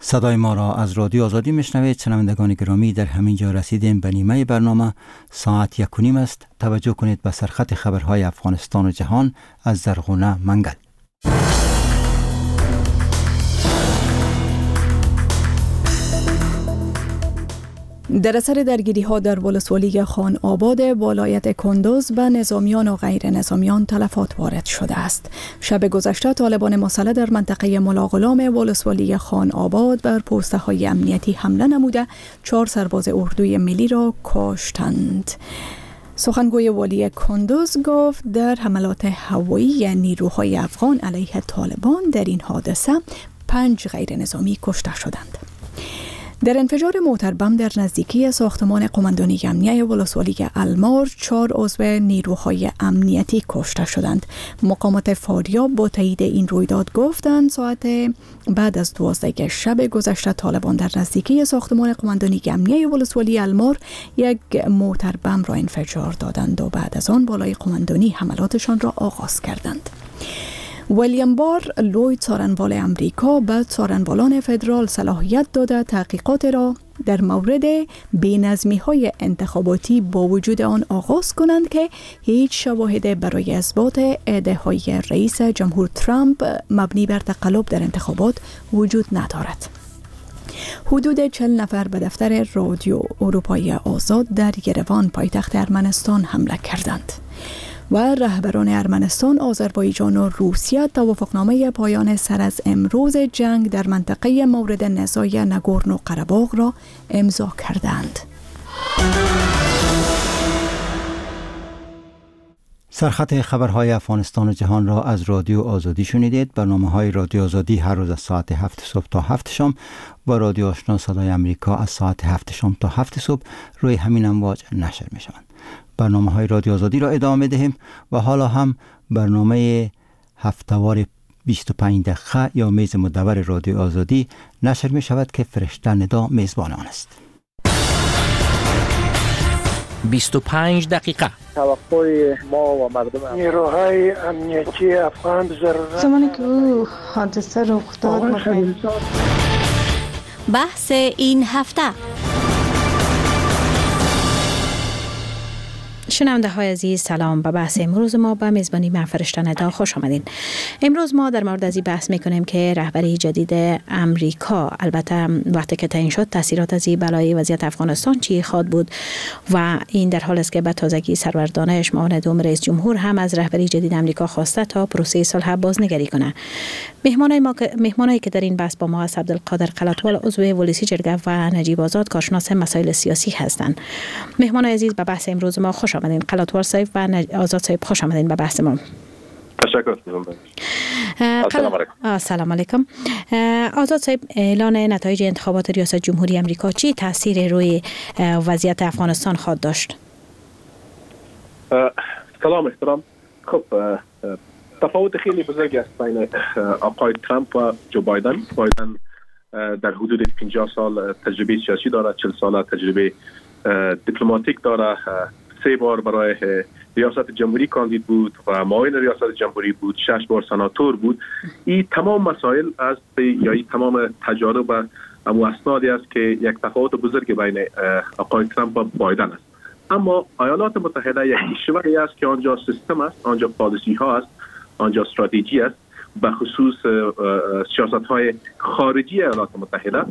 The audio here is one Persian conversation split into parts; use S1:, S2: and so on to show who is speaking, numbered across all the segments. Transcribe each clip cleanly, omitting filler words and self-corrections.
S1: صدای ما را از رادیو آزادی میشنوید. شنوندگان گرامی، در همین جا رسیدیم به نیمه برنامه. ساعت 1:30 است. توجه کنید به سرخط خبرهای افغانستان و جهان از زرغونه منگل.
S2: در اثر درگیری‌ها در ولسوالی خان آباد ولایت کندوز به نظامیان و غیر نظامیان تلفات وارد شده است. شب گذشته طالبان مسلح در منطقه ملاغلام ولسوالی خان آباد بر پوسته‌های امنیتی حمله نموده 4 سرباز اردوی ملی را کشتند. سخنگوی والی کندوز گفت در حملات هوایی نیروهای افغان علیه طالبان در این حادثه 5 غیر نظامی کشته شدند. در انفجار موتر بم در نزدیکی ساختمان قماندانی امنیه ولسوالی المار 4 عضو نیروهای امنیتی کشته شدند. مقامات فاریاب با تایید این رویداد گفتند ساعت بعد از 12 شب گذشته طالبان در نزدیکی ساختمان قماندانی امنیه ولسوالی المار یک موتر بم را انفجار دادند و بعد از آن بالای قماندانی حملاتشان را آغاز کردند. ویلیام بار، لوی څارنوال امریکا به څارنوالان فدرال صلاحیت داده تحقیقات را در مورد بی‌نظمی‌های انتخاباتی با وجود آن آغاز کنند که هیچ شواهد برای اثبات ادعاهای رئیس جمهور ترامپ مبنی بر تقلب در انتخابات وجود ندارد. حدود 40 نفر به دفتر رادیو اروپایی آزاد در یروان پایتخت ارمنستان حمله کردند و رهبران ارمنستان، آذربایجان و روسیه توافقنامه پایان سر از امروز جنگ در منطقه مورد نزاع ناگورنو قره‌باغ را امضا کردند.
S1: سرخط خبرهای افغانستان و جهان را از رادیو آزادی شنیدید. برنامه‌های رادیو آزادی هر روز از ساعت 7 صبح تا 7 شام و رادیو آشنا صدای امریکا از ساعت 7 شام تا 7 صبح روی همین امواج نشر می‌شوند. برنامه‌های رادیو آزادی را ادامه دهیم و حالا هم برنامه هفته‌وار 25 دقیقه یا میز مدور رادیو آزادی نشر می شود که فرشته ندا میزبان آن است.
S3: 25 دقیقه
S4: توقع ما و مردم
S5: نیروهای امنیتی افغان ضرورت
S6: زمانی که او حادثه رخ داد
S7: بحث این هفته.
S8: شنونده های عزیز سلام. به بحث امروز ما به میزبانی من فرشته ندا خوش آمدین. امروز ما در مورد از این بحث میکنیم که رهبری جدید امریکا، البته وقتی که تعیین شد تاثیرات از این بلای وضعیت افغانستان چی خواهد بود و این در حال است که به تازگی سرور دانش معاون دوم رئیس جمهور هم از رهبری جدید امریکا خواسته تا پروسه صلح بازنگری کنه. مهمانایی که در این بحث با ما هست عبدالقادر قلاتوال عضو ولسی جرگه و نجیب آزاد کارشناس مسائل سیاسی هستند. مهمان عزیز به بحث امروز ما خوش آمدین. قلاتوال صاحب و آزاد صاحب خوش آمدین به بحث ما.
S4: تشکر.
S8: سلام علیکم. آزاد صاحب، اعلان نتایج انتخابات ریاست جمهوری امریکا چی تاثیر روی وضعیت افغانستان خواهد داشت؟
S4: سلام احترام. خب تفاوت خیلی بزرگی است بین آقای ترامپ و جو بایدن. بایدن در حدود 50 سال تجربه سیاسی دارد، 40 سال تجربه دیپلماتیک دارد، 3 بار برای ریاست جمهوری کاندید بود و معاون ریاست جمهوری بود، 6 بار سناتور بود. این تمام مسائل است یا این تمام تجارب و اسنادی است که یک تفاوت بزرگ بین آقای ترامپ و بایدن است. اما ایالات متحده یک کشوری است که آنجا سیستم است، آنجا پالیسی ها است، آنجا استراتژی است، به خصوص سیاست های خارجی ایالات متحده.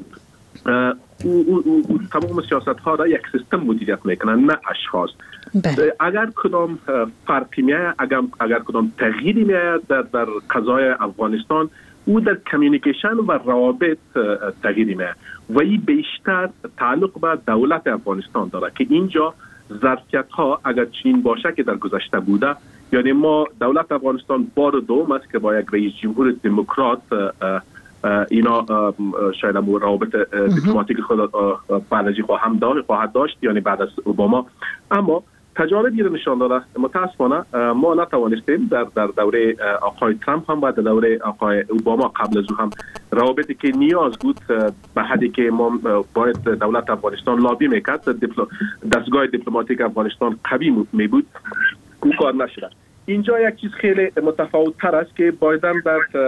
S4: تمام سیاست ها را یک سیستم مدیریت میکنن، نه اشخاص. اگر کدام فرقی میاد، اگر کدام تغییری میاد در قضای افغانستان، او در کمیونیکیشن و روابط تغییری میاد و این بیشتر تعلق به دولت افغانستان داره که اینجا ظرفیت ها اگر چنین باشه که در گذشته بوده، یعنی ما دولت افغانستان بار دوم است که با یک رئیس جمهور دموکرات اینا شاید روابط دیپلماتیک خود فعالیتی خواهد داشت، یعنی بعد از اوباما. اما تجاربی را نشان داده متاسفانه ما نتوانستیم در دوره آقای ترامپ هم و در دوره آقای اوباما قبل از او هم روابطی که نیاز بود به حدی که ما باید دولت افغانستان لابی میکرد، دستگاه دیپلماتیک افغانستان قوی می بود، او کار نشد. اینجا یک چیز خیلی متفاوت تر است که بایدن در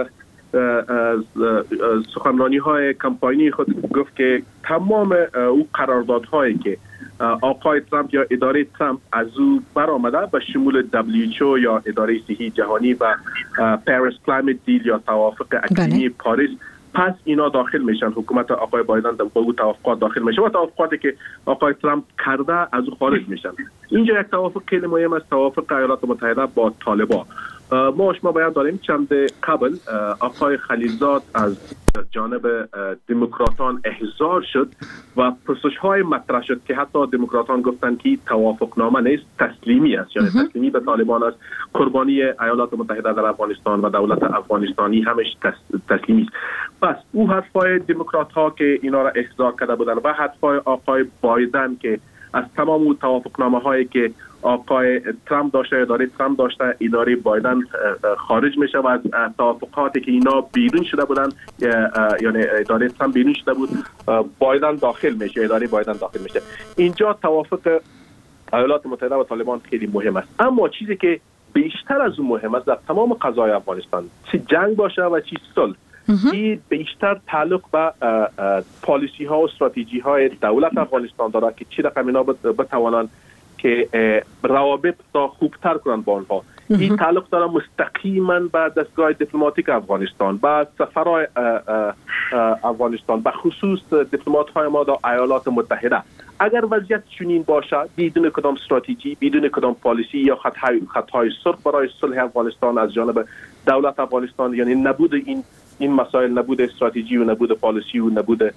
S4: سخنرانی های کمپاینی خود گفت که تمام او قراردادهایی که آقای ترامپ یا اداره ترامپ از او برآمده به شمول WHO یا اداره صحی جهانی و پاریس کلایمت دیل یا توافق اقلیمی پاریس، پس اینا داخل میشن. حکومت آقای بایدن با او توافقات داخل میشه و توافقاتی که آقای ترامپ کرده از او خارج میشن. اینجا یک توافق خیلی مهم است، توافق ایالات متحده با طالبان. ما بیان داریم چند قبل آقای خلیلزاد از جانب دموکراتان احضار شد و پرسش های مطرح شد که حتی دموکراتان گفتند که توافق نامه نیست، تسلیمی است، یعنی تسلیمی به طالبان است. قربانی ایالات متحده در افغانستان و دولت افغانستانی همش تسلیمی است. پس او حرفای دموکرات ها که اینا را احضار کرده بودند و حرفای آقای بایدن که از تمام توافقنامه هایی که آقای ترامپ داشته، اداره ترامپ داشته، اداره بایدن خارج میشه و از توافقاتی که اینا بیرون شده بودن، یعنی اداره ترامپ بیرون شده بود، بایدن داخل میشه، اداره بایدن داخل میشه. اینجا توافق ایالات متحده و طالبان خیلی مهم است. اما چیزی که بیشتر از اون مهم است در تمام قضای افغانستان، چه جنگ باشه و چه صلح، این بیشتر تعلق به پالیسی ها و استراتژی های دولت افغانستان داره که چی رقم اینا بتوانند که روابط را خوبتر کنند با آنها. این تعلق داره مستقیما به دستگاه دیپلماتیک افغانستان، به سفرهای افغانستان، به خصوص دیپلمات های ما در ایالات متحده. اگر وضعیت چنین باشه، بدون کدام استراتژی، بدون کدام پالیسی یا خطهای سرخ برای صلح افغانستان از جانب دولت افغانستان، یعنی نبود این مسائل، نبود استراتژی و نبود پالیسی و نبود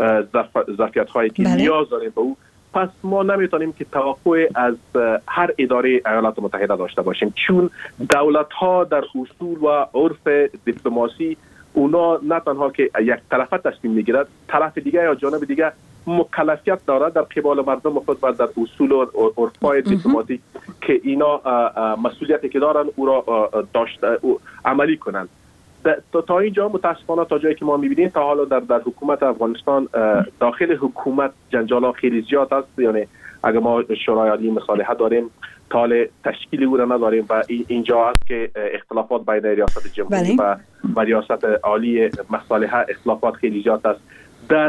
S4: ظرفیت هایی که نیاز داریم به او، پس ما نمیتونیم که توقع از هر اداره ایالات متحده داشته باشیم، چون دولت ها در اصول و عرف دیپلماسی اونا نه تنها که یک طرفه تصمیم میگیرد، طرف دیگه یا جانب دیگه مکلفیت دارد در قبال مردم خود و در اصول و عرفای دیپلماتیک که اینا مسئولیتی که دارن او را عملی کنند. تا اینجا متاسفانه تا جایی که ما می‌بینیم تا حالا در حکومت افغانستان، داخل حکومت جنجال خیلی زیاد است. یعنی اگر ما شورای عالی مصالحه داریم، تال تشکیل او را نداریم و اینجا است که اختلافات بین ریاست جمهوری و ریاست عالی مصالحه اختلافات خیلی زیاد است. در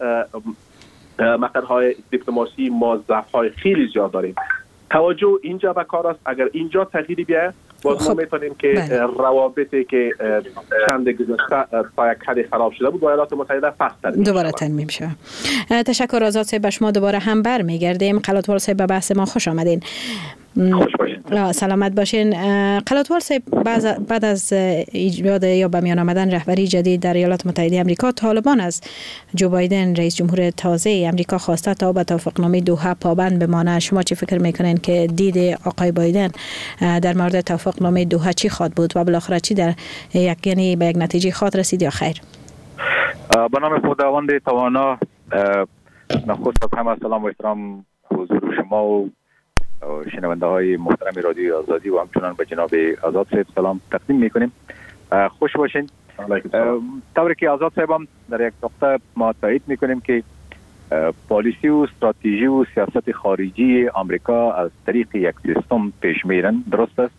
S4: مقرهای دیپلماسی ما ضعف‌های خیلی زیاد داریم. توجه اینجا به کار است. اگر اینجا تغییری بیاید، باز ما می‌تونیم که روابطی که چند گذشته تا یک حد خراب شده بود با ایالات متحده فصل
S8: دوباره ترمیم شود. تشکر آزاد صاحب، به شما دوباره هم برمیگردیم. قلاتوال صاحب به بحث ما خوش آمدین.
S4: خوش باشین.
S8: سلامت باشین. قلاتوال صاحب، بعد از ایجاد یا به میان آمدن رهبری جدید در ایالات متحده آمریکا، طالبان از جو بایدن رئیس جمهور تازه آمریکا خواسته تا به توافقنامه دوحه پابند بمانه. شما چی فکر میکنین که دید آقای بایدن در مورد توافقنامه دوحه چی خواد بود و بالاخره چی در یعنی به یک نتیجه خواد رسید یا خیر؟
S7: به نام خداوند توانا، نخست از همه سلام و احترام حضور شما و شنونده های محترم رادیو آزادی و همچنان به جناب آزاد صاحب سلام تقدیم میکنیم. خوش باشین. طوری که آزاد صاحب هم در یک نقطه ما تایید میکنیم که پالیسی و استراتژی و سیاست خارجی آمریکا از طریق یک سیستم پیش میرن، درست است.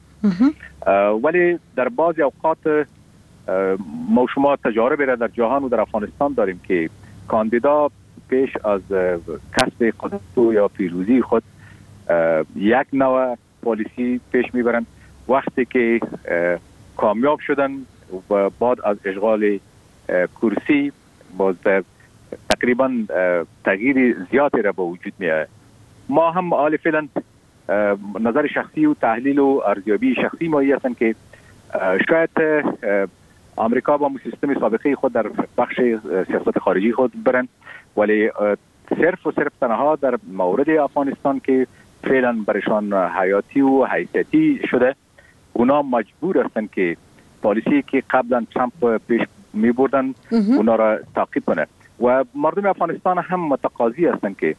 S7: ولی در بعضی اوقات ما شما تجارب را در جهان و در افغانستان داریم که کاندیدا پیش از کسب قدرت یا پیروزی خود یک نوع پالیسی پیش میبرند. وقتی که کامیاب شدن و بعد از اشغال کرسی باز تقریبا تغییر زیادی را به وجود میاد. ما هم حال فعلا نظر شخصی و تحلیل و ارزیابی شخصی ما هستند که شاید آمریکا با سیستم سابقه خود در بخش سیاست خارجی خود برند، ولی صرف و صرف تنها در مورد افغانستان که فعلا برشان حیاتی و حیثیتی شده، اونا مجبور هستند که پالیسی که قبلا ترامپ پیش می بردن اونا را تعقیب کنه و مردم افغانستان هم متقاضی هستند که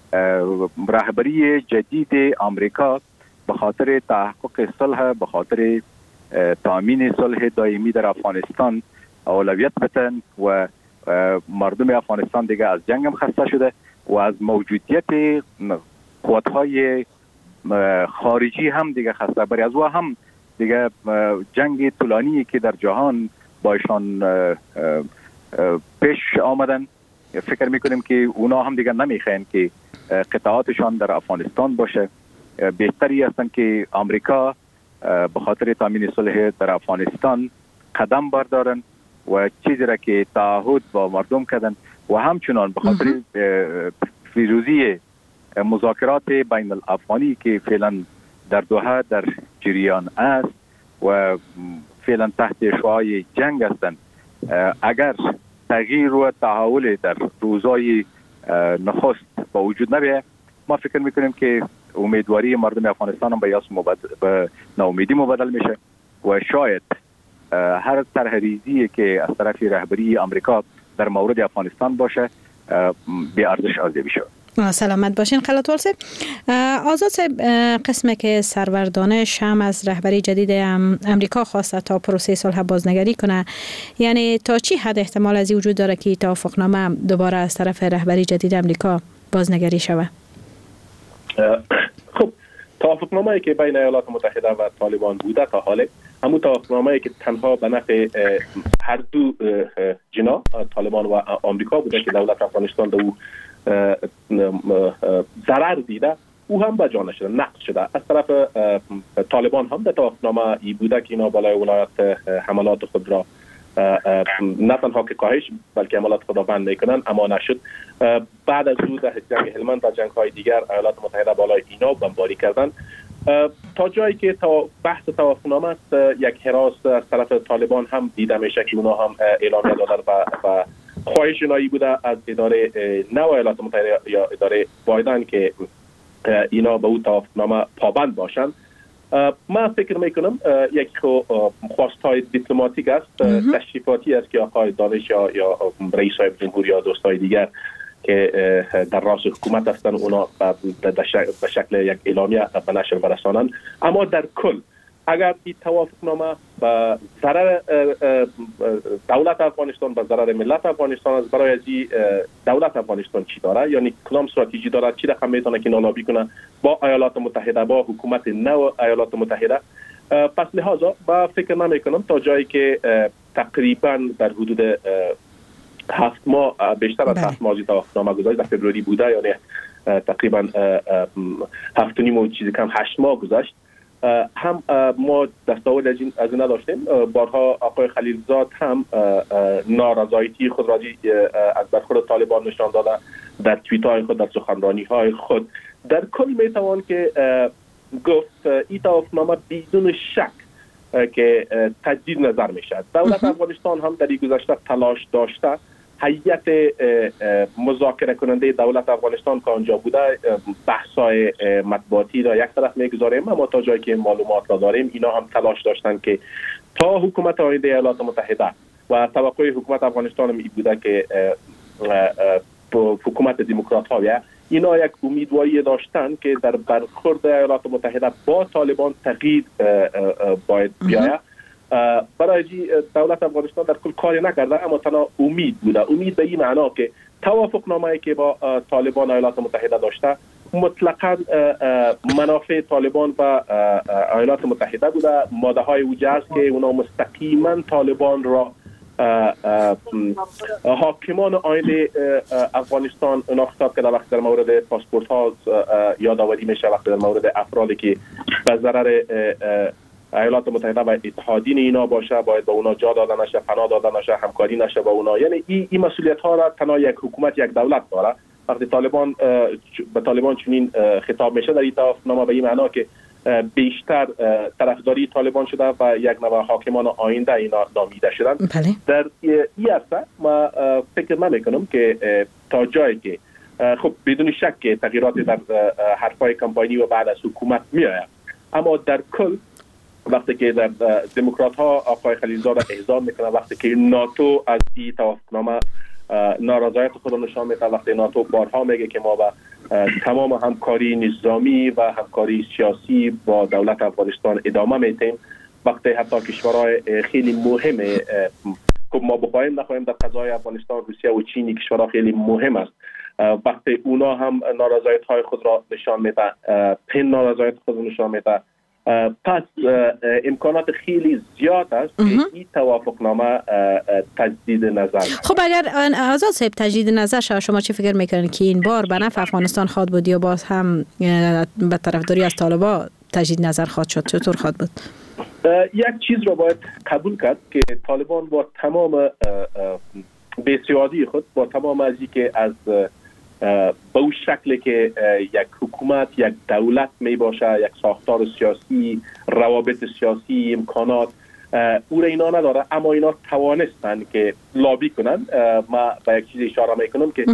S7: رهبری جدید آمریکا به خاطر تحقق صلح، به خاطر تامین صلح دائمی در افغانستان اولویت بدن و مردم افغانستان دیگه از جنگ هم خسته شده و از موجودیت قوت‌های خارجی هم دیگه خسته. برای از او هم دیگه جنگ طولانی که در جهان با ایشان پیش آمدن. فکر میکنیم که اونا هم دیگر نمیخواین که قطعاتشان در افغانستان باشه. بهتری هستند که آمریکا به خاطر تامین صلح در افغانستان قدم بردارن و چیزی را که تعهد با مردم کردن و همچنان به خاطر فیروزی مذاکرات بین الافغانی که فعلا در دوحه در جریان است و فعلا تحت شعاع جنگ هستند، اگر تغییر و تحول در روزهای نخست با وجود نبیه، ما فکر میکنیم که امیدواری مردم افغانستان هم به ناامیدی مبدل میشه و شاید هر طرح‌ریزی که از طرف رهبری آمریکا در مورد افغانستان باشه به ارزش ارزیابی شود.
S8: سلامت باشین خلاتوال صاحب. آزاد صاحب، قسمی که سرور دانش هم از رهبری جدید امریکا خواسته تا پروسه صلح بازنگری کنه، یعنی تا چی حد احتمال از وجود داره که توافقنامه دوباره از طرف رهبری جدید امریکا بازنگری شود؟
S4: خب توافقنامه‌ای که بین ایالات متحده و طالبان بوده تا حاله همون توافقنامه‌ای که تنها به نفع هر دو جناح طالبان و آمریکا بوده که دولت افغانستان در او ضرر دیده، او هم به جا نشده، نقض شده. از طرف طالبان هم در توافقنامه ای بوده که اینا بالای ولایت حملات خود را نه تنها که کاهش بلکه حملات خود را بند میکنن، اما نشد. بعد از او در جنگ هلمند و جنگ های دیگر ایالات متحده بالای اینا بمباری کردن تا جایی که بحث توافقنامه است. یک هراس از طرف طالبان هم دیده میشه که اونا هم اعلامیه دادن و خواهش اونایی بوده از اداره نو ایالات متحده یا اداره بایدن که اینا به اون توافقنامه پابند باشند. من فکر میکنم یک خواستهای دیپلماتیک است، تشریفاتی است که آقای دانش یا رئیس صاحب جمهور یا دوستای دیگر که در راس حکومت هستند اونا به شکل یک اعلامیه به نشر برسانند. اما در کل اگر این توافقنامه به ضرر دولت افغانستان، به ضرر ملت افغانستان است، برای از دولت افغانستان چی داره، یعنی کدام استراتژی داره، چی رقم میتونه که نالابی کنه با ایالات متحده، با حکومت نو ایالات متحده، پس لحاظا با فکر نمیکنم تا جایی که تقریبا در حدود 7 ماه، بیشتر از 7 ماه توافقنامه گذاشت، در فبروری بوده، یعنی تقریبا 7.5 و چیزی کم 8 ماه گذشت، هم ما دستاورد از این نداشتیم. بارها آقای خلیلزاد هم نارضایتی خود را از برخورد طالبان نشان داده در توییت های خود، در سخنرانی های خود. در کل میتوان که گفت این توافقنامه بدون شک که تجدید نظر میشد. دولت افغانستان هم در این گذشته تلاش داشته هیئت مذاکره کننده دولت افغانستان که آنجا بوده بحث‌های مطبوعاتی را یک طرف میگذاریم، اما تا جایی که معلومات را داریم اینا هم تلاش داشتن که تا حکومت آینده ایالات متحده و توقع حکومت افغانستان می بوده که حکومت دموکرات ها اینا یک امیدواری داشتن که در برخورد ایالات متحده با طالبان تغییر باید بیاید. برای دولت افغانستان در کل کاری نکرده، اما تنها امید بوده. امید به این معنا که توافقنامه‌ای که با طالبان ایالات متحده داشته مطلقاً منافع طالبان و ایالات متحده بوده. ماده های اوجه است که اونا مستقیما طالبان را حاکمان آینده افغانستان اونا خطاب کرده. وقتی در مورد پاسپورت ها یادآوری میشه، وقتی در مورد افرادی که به ضرر ایالات متحده و اتحادین اینا باشه باید با اونا جا داده نشه، پناه داده نشه، همکاری نشه با اونا. یعنی این مسئولیت ها را تنها یک حکومت، یک دولت داره. وقتی طالبان به طالبان چنین خطاب میشه در این توافقنامه به این معنا که بیشتر طرفداری طالبان شده و یک نوع حاکمان آینده اینا نامیده شدن. در این هسته ما فکر نمیکنم که تا جایی که خب بدون شک که تغییرات در حرفای کمپانی و بعد از حکومت میآید، اما در کل وقتی که در دموکرات ها آقای خلیلزاد احضار میکنه، وقتی که ناتو از این توافقنامه نارضایت خود نشان میده، وقتی ناتو بارها میگه که ما با تمام همکاری نظامی و همکاری سیاسی با دولت افغانستان ادامه میدیم، وقتی حتی کشورهای خیلی مهم که ما بخوایم نخواهیم در قضای افغانستان، روسیه و چین کشورها خیلی مهم است، وقتی اونا هم نارضایت های خود را نشان میده، پن نارضایت خود را نشان میده، پس امکانات خیلی زیاد است که این توافقنامه تجدید نظر.
S8: خب اگر آزاد صاحب تجدید نظر شما چی فکر میکنید که این بار به نفع افغانستان خواد بود یا باز هم به طرفداری از طالبان تجدید نظر خواد شد؟ چطور خواد بود؟
S4: یک چیز را باید قبول کرد که طالبان با تمام بی‌سوادی خود، با تمام از که از به اون شکلی که یک حکومت، یک دولت می باشه، یک ساختار سیاسی، روابط سیاسی، امکانات، او را اینا نداره، اما اینا توانستن که لابی کنن. ما به یک چیز اشاره میکنم که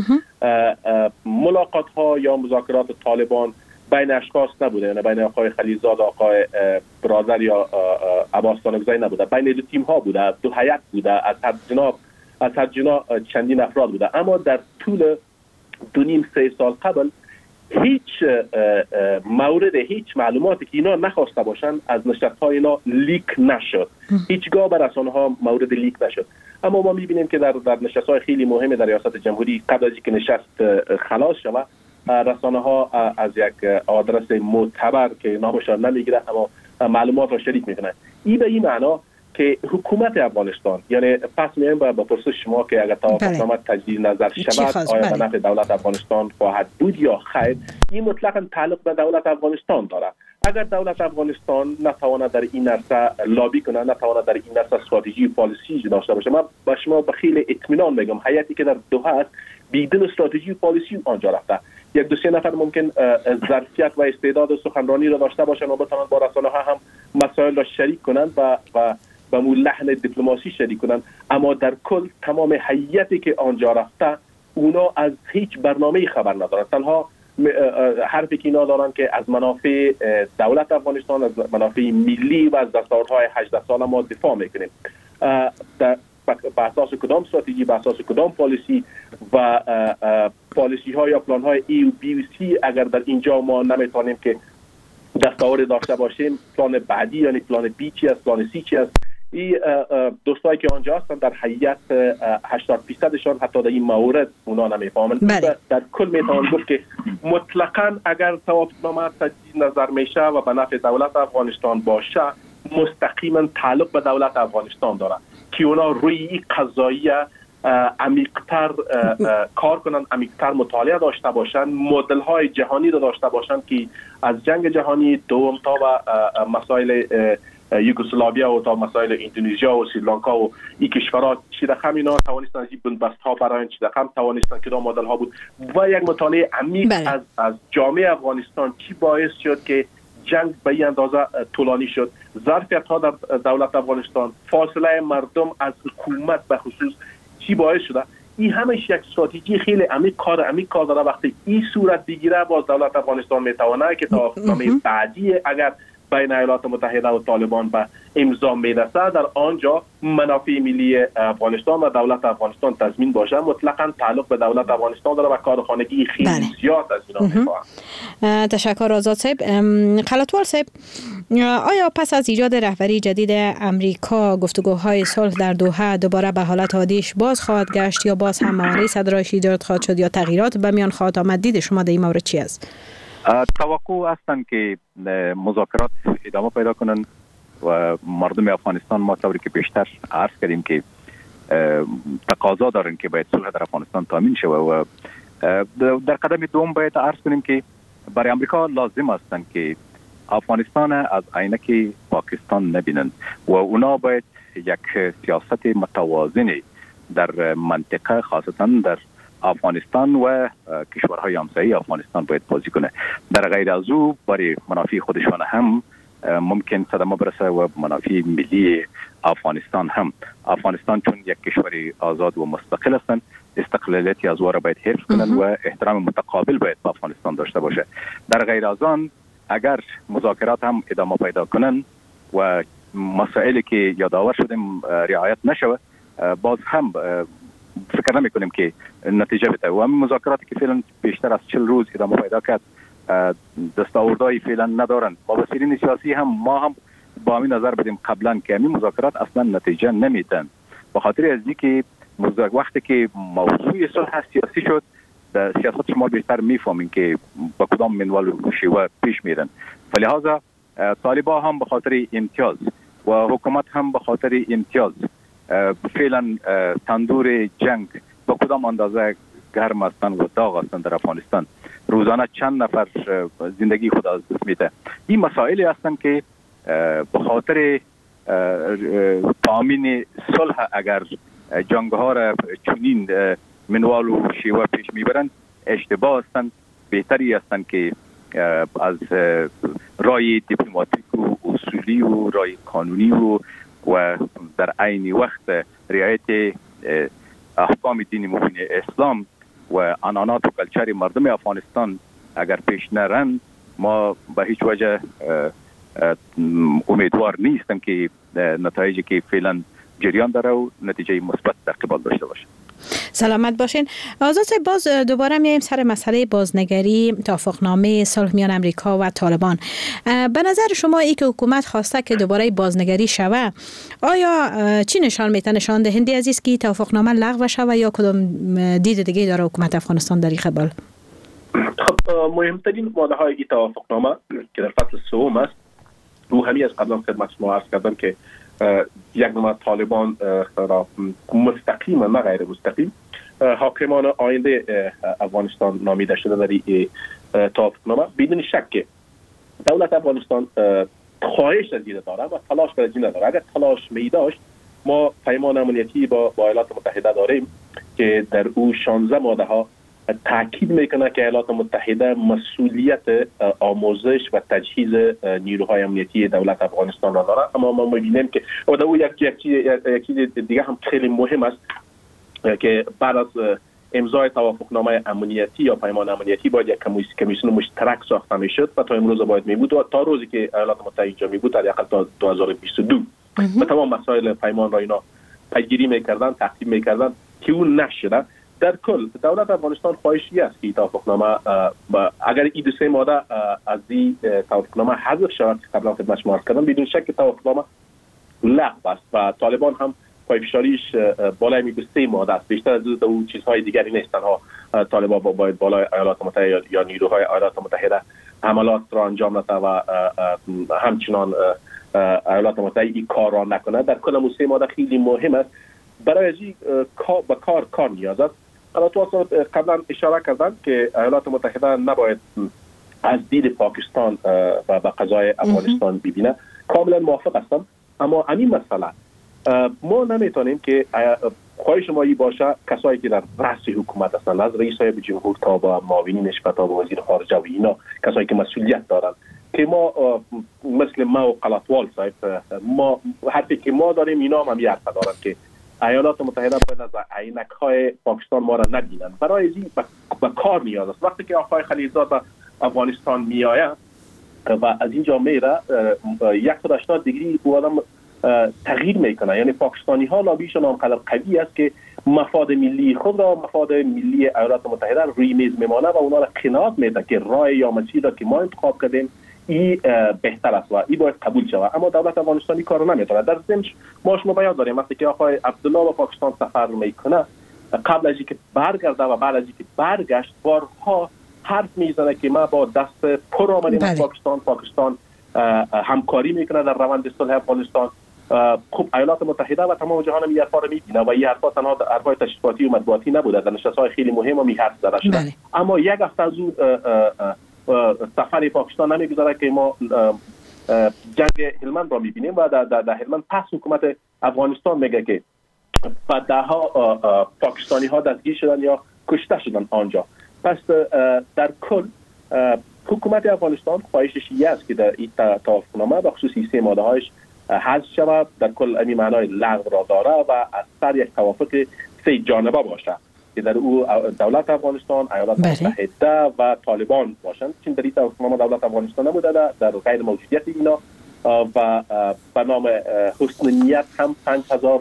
S4: ملاقات ها یا مذاکرات طالبان بین اشخاص نبوده، یعنی بین آقای خلیلزاد، آقای برادر یا عباس دانگزایی نبوده، بین دو تیم ها بوده، دو هیئت بوده، از هر جناح چندین افراد بوده. اما در طول 2.5-3 سال قبل هیچ مورد، هیچ معلوماتی که اینا نخواسته باشن از نشست‌های اینا لیک نشد. هیچگاه بر رسانه ها مورد لیک نشد. اما ما می‌بینیم که در نشست‌های خیلی مهم در ریاست جمهوری قبل از اینکه نشست خلاص شود، رسانه ها از یک آدرس معتبر که نامشان نمیگیره اما معلومات را شریک میکنن. این به این معنا که حکومت افغانستان، یعنی پس میایم با پرسش شما که اگر توافقنامه تجدید نظر شود آیا به نفع دولت افغانستان خواهد بود یا خیر، این مطلقاً تعلق به دولت افغانستان داره. اگر دولت افغانستان نتواند در این عرصه لابی کنه، نتواند در این عرصه استراتژی پالیسی داشته باشه، من با شما به خیلی اطمینان میگم هیئتی که در دوحه است بیدن استراتژی پالیسی آنجا رفته. 1-2-3 نفر ممکن ظرفیت و استعداد سخنرانی را داشته باشند و بتوانند با رسانه ها هم مسائل را شریک کنند و به مو لحن دیپلماسی شریک کنند، اما در کل تمام هیئتی که آنجا رفته اونا از هیچ برنامه‌ای خبر ندارند. تنها حرفی که اینا دارن که از منافع دولت افغانستان، از منافع ملی و از دستاوردهای 18 سال ما دفاع میکنیم. به اساس کدام استراتژی، به اساس کدام پالیسی و پالیسی ها یا پلان های ای و بی و سی اگر در اینجا ما نمیتونیم که دستاورد داشته باشیم، پلان بعدی یعنی پلان بی چی است، پلان سی چی است. این دوستایی که آنجا هستن در هیئت 80%شان حتی در این مورد اونا نمیفهمن. در کل میتوان گفت که مطلقاً اگر توافقنامه تجدید نظر میشه و به نفع دولت افغانستان باشه، مستقیما تعلق به دولت افغانستان داره که اونا روی این قضایی عمیق‌تر کار کنن، عمیق‌تر مطالعه داشته باشن، مدل های جهانی رو داشته باشن که از جنگ جهانی دوم تا و مسائل یوگسلاویا و تا مسائل اندونزیا و سریلانکا و این کشورها چی رقم اینا توانستن از این بنبست ها برای چی رقم توانستن که مدل ها بود و یک مطالعه عمیق از جامعه افغانستان چی باعث شد که جنگ به این اندازه طولانی شد، ظرفیت ها در دولت افغانستان، فاصله مردم از حکومت به خصوص چی باعث شده. این همش یک استراتژی خیلی عمیق کار داره. وقتی این صورت بگیره باز دولت افغانستان میتونه که توافقنامه بعدی اگر بین ایالات متحده و طالبان به امضا میرسه در آنجا منافع ملی افغانستان و دولت افغانستان تضمین باشه. مطلقاً تعلق به دولت افغانستان داره و کارخانگی خیلی زیاد از اینا میخواه.
S8: تشکر آزاد صاحب. خلاتوال صاحب، آیا پس از ایجاد رهبری جدید امریکا گفتگوهای صلح در دوحه دوباره به حالت عادیش باز خواهد گشت یا باز هم موانع صدرایش ایجاد خواهد شد یا تغییرات به میان خواهد آمد؟ دید شما در این مورد چی است؟
S7: توقع هستند که مذاکرات ادامه پیدا کنن و مردم افغانستان ما طوری که بیشتر عرض کردیم که تقاضا دارن که باید صلح در افغانستان تامین شود و در قدم دوم باید عرض کنیم که برای امریکا لازم هستند که افغانستان از عینک پاکستان نبینن و اونا باید یک سیاست متوازنی در منطقه خاصتا در افغانستان و کشورهای همسایه افغانستان باید بازی کنه. در غیر از او برای منافع خودشان هم ممکن صدمه برسه و منافع ملی افغانستان هم. افغانستان چون یک کشور آزاد و مستقل هستند، استقلالیتی از واره باید حفظ کنند و احترام متقابل باید با افغانستان داشته باشه. در غیر از آن اگر مذاکرات هم ادامه پیدا کنند و مسائلی که یادآور شدیم رعایت نشود، باز هم فکر نمی کنیم که نتیجه بده و همین مذاکراتی که فعلا بیشتر از 40 روز ادامه پیدا کرد دستاوردهای فعلا ندارن. مبصرین سیاسی هم ما هم با همین نظر بدیم قبلا که همین مذاکرات اصلا نتیجه نمیدن، به خاطر از اینکه وقتی که موضوع صلح سیاسی شد در سیاست شما بیشتر میفهمین که با کدام منوال و شیوه پیش میرن. فلهذا طالبان هم به خاطر امتیاز و حکومت هم به خاطر امتیاز فعلا تندور جنگ به کدام اندازه گرم هستند و داغ هستند در افغانستان. روزانه چند نفر زندگی خود از دست میده. این مسائلی هستند که به خاطر تامین صلح اگر جنگ ها را چنین منوال و شیوه پیش میبرند اشتباه هستند. بهتری هستند که از رای دیپلماتیک و اصولی و رای قانونی و در عین وقت رعایت احکام دین مبین اسلام و عنعنات و کلچر مردم افغانستان اگر پیش نرن، ما به هیچ وجه امیدوار نیستم که نتایجی که فعلا جریان داره و نتیجه مثبت در قبال داشته باشه.
S8: سلامت باشین. آزاد صاحب، باز دوباره میایم سر مسئله بازنگری توافقنامه صلح میان امریکا و طالبان. به نظر شما ای که حکومت خواسته که دوباره بازنگری شوه، آیا چی نشان میده؟ نشان دهنده عزیز که توافقنامه لغو شوه یا کدام دید دیگه داره حکومت افغانستان در این قبال؟
S4: خب مهمترین ماده های این توافقنامه که در فصل سوم است، رو همی از قبلا خدمت شما عرض کردم که یک نوع طالبان را مستقیم و نه غیر مستقیم حاکمان آینده افغانستان نامیده شده در این توافقنامه. بدون شک که دولت افغانستان خواهش از این داره و تلاش در این نداره. اگر تلاش می داشت، ما پیمان امنیتی با ایالات متحده داریم که در او 16 ماده ها تاکید میکنه که ایالات متحده مسئولیت آموزش و تجهیز نیروهای امنیتی دولت افغانستان را داره. اما ما میبینیم که و در او یک چیز دیگه هم خیلی مهم است که بعد از امضای توافقنامه امنیتی یا پیمان امنیتی باید یک کمیسیون مشترک ساخته میشد و تا امروز باید میبود و تا روزی که ایالات متحده اینجا میبود در حداقل تا 2022 و تمام مسائل پیمان را اینا پیگیری میکردن، تحقیق میکردن که اون نشده. در کل دولت افغانستان خواهشی است که توافقنامه اگر این 2 ماده از این توافقنامه حذف شود که قبلا خدمت شما عرض کردم، بدون شک توافقنامه لغو است و طالبان هم پایفشاریش بالای میگه 3 ماده است. بیشتر از اون چیزهای دیگری نیست. تنها طالبان باید بالای ایالات متحده یا نیروهای ایالات متحده حملات را انجام بده و همچنان ایالات متحده این کار را نکنه. در کل اون 3 ماده خیلی مهم است. برای این کار نیاز است. البته قبلا اشاره کردن که ایالات متحده نباید از دید پاکستان و به قضای افغانستان ببینه. کاملا موافق هستم، اما همین مسئله ما نمیتونیم که خواهش ما باشه کسایی که در رأس حکومت هستند، از رئیس صاحب جمهور تا با معاونینش تا با وزیر خارجه و اینا کسایی که مسئولیت دارن، که ما مثل ما و قلاتوال صاحب ما حتی که ما داریم اینا هم حرف دارن که ایالات متحده باید از عینک‌های پاکستان ما را نبینن. برای این به کار نیاز است. وقتی که آقای خلیلزاد به افغانستان میآید و از اینجا میره 180 درجه او آدم تغییر میکنه. یعنی پاکستانی ها لابیشون آنقدر قوی است که مفاد ملی خود را، مفاد ملی ایالات متحده روی میز میمانه و اونا را قناعت میده که راه یا مسیر را که ما انتخاب کردیم این بهتر است و این باید قبول شود. اما دولت افغانستانی کارو نمیتونه. در ضمن ما شما بیان داریم وقتی که آقای عبدالله به پاکستان سفر میکنه، قبل از اینکه برگرده و بعد از اینکه برگشت بارها حرف میزنه که ما با دست پر آمدیم از پاکستان همکاری میکنه در روند صلح افغانستان. خب ایالات متحده و تمام جهان این حرفا رو میبینه و این حرفا تنها حرفای تشریفاتی و مطبوعاتی نبوده، در نشست‌های خیلی مهم هم این حرف زده شده. اما یک هفته از اون سفر پاکستان نمیگذاره که ما جنگ هلمند را میبینیم و در هلمند پس حکومت افغانستان میگه که بعدها پاکستانی ها دستگیر شدن یا کشته شدن آنجا. پس در کل حکومت افغانستان خواهشش این است که در این توافقنامه به خصوص 3 ماده هایش حذف شود. در کل این معنای لغو را داره و از سر یک توافق 3 جانبه باشه که در او دولت افغانستان، ایالات متحده و طالبان باشند. چون در این توافقنامه دولت افغانستان نبوده، در غیر موجودیت اینا و به نام حسن نیت هم 5000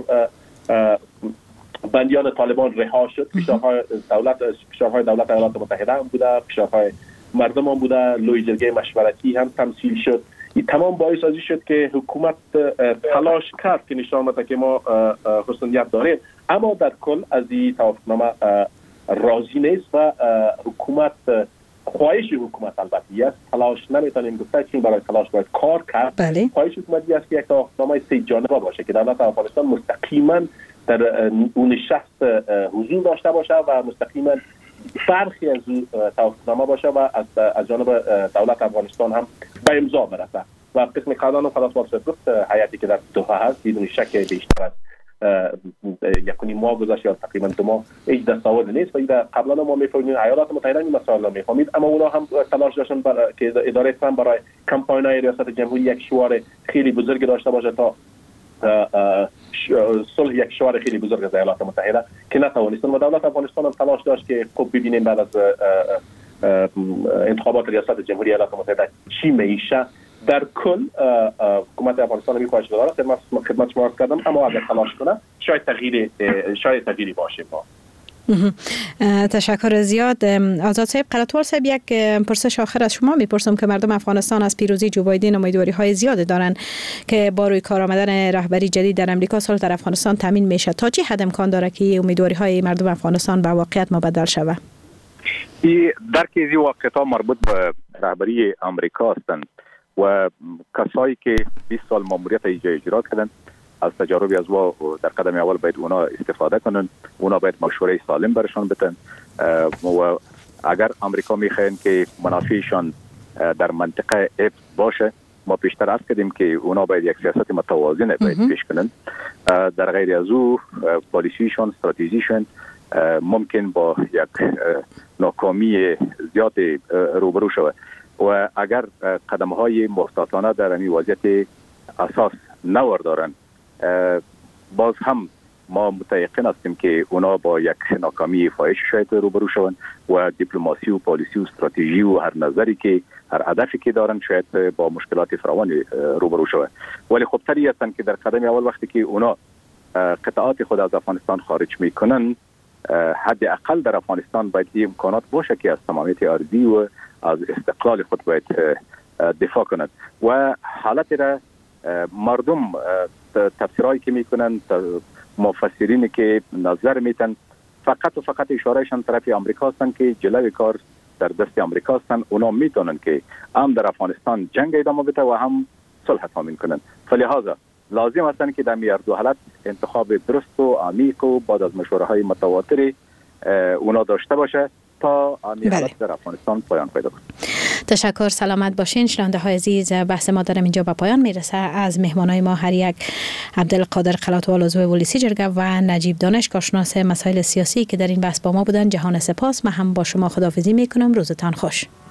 S4: بندیان طالبان رها شد. فشارهای دولت ایالات متحده هم بوده، فشارهای مردم هم بوده، لوی جرگه مشورتی هم تمثیل شد. این تمام باعث ازی شد که حکومت تلاش کرد که نشان بده که ما حسن نیت داریم، اما در کل از این توافقنامه راضی نیست و حکومت خواهش حکومت البته است، تلاش نمیتونیم گفت چین برای تلاش باید کار کرد. خواهش حکومتی است که یک توافقنامه سه جانبه باشه که دولت افغانستان مستقیما در اون نشست حضور داشته باشه و مستقیما برخی از توافقنامه باشه و از جانب دولت افغانستان هم به امضا برسه و قسم قانون خلاص گفت هیئتی که در دوحه هست بدون شک بیشتر از یکونی ماه گذشته یا تقریبا 2 ماه هیچ دستاورد نیست و قبلا ما می‌فهمیم ایالات متحده این مسائل را می‌فهمید، اما اونا هم تلاش داشتن که اداره ترامپ برای کمپاین‌های ریاست جمهوری یک شعار خیلی بزرگ داشته باشه تا صلح یک شعار خیلی بزرگ از ایالات متحده که نتوانستن و دولت افغانستان هم تلاش داشت که خب ببینیم بعد از انتخابات ریاست جمهوری ایالات متحده چی میشه. در کل حکومت افغانستان می‌خواهد داره خدمت شما عرض کردم، اما اگر تلاش کنه شاید تغییری باشه.
S8: تشکر زیاد. آزاد صاحب، قلاتوال صاحب، یک پرسش آخر از شما میپرسم که مردم افغانستان از پیروزی جو بایدن امیدواری‌های زیادی دارند که با روی کار آمدن رهبری جدید در امریکا صلح در افغانستان تامین میشه. تا چه حد امکان داره که امیدواری‌های مردم افغانستان به واقعیت مبدل شود؟
S7: درک این واقعیت‌ها مربوط به رهبری امریکا هستند و کسایی که 20 سال ماموریت اجرا کردند از تجاربی از وا در قدم اول باید اونا استفاده کنن، اونا باید مشوره سالم برشان بدن و اگر امریکا میخواین که منافعشان در منطقه حفظ باشه، ما پیشتر عرض کردیم که اونا باید یک سیاست متوازن باید پیش کنن. در غیر از او پالیسیشان، استراتژیشان ممکن با یک ناکامی زیاد روبرو شود و اگر قدم‌های محتاطانه در این وضعیت اساس نوردارن، باز هم ما متيقن هستیم که اونا با یک ناکامی فاحش شاید روبرو شوند و دیپلماسی و پالیسی و استراتژی و هر نظری که هر هدفی که دارن شاید با مشکلات فراوان روبرو شوند. ولی خب طبیعی هستند که در قدم اول وقتی که اونا قطعات خود از افغانستان خارج میکنن، حداقل در افغانستان باید این امکانات باشه که از تمامیت ارضی و از استقلال خود باید دفاع کنند و حالت را مردم تفسیرهایی که میکنن، مفسرینی که نظر میتن، فقط و فقط اشارهشان طرف امریکا هستند که جلوی کار در دست امریکا هستند. اونا میتونن که هم در افغانستان جنگ ادامه بده و هم صلح تامین کنن. فلهذا لازم هستند که در این دو حالت انتخاب درست و عمیق و بعد از مشوره های متواتر اونا داشته باشه تا این حالت در افغانستان پایان پیدا کنه.
S8: تشکر، سلامت باشین. شنونده های عزیز، بحث ما در اینجا به پایان میرسه. از مهمانای ما هر یک عبدالقادر قلاتوال عضو ولسی جرگه و نجیب دانش کارشناس مسائل سیاسی که در این بحث با ما بودن، جهان سپاس. من هم با شما خداحافظی میکنم. روزتان خوش.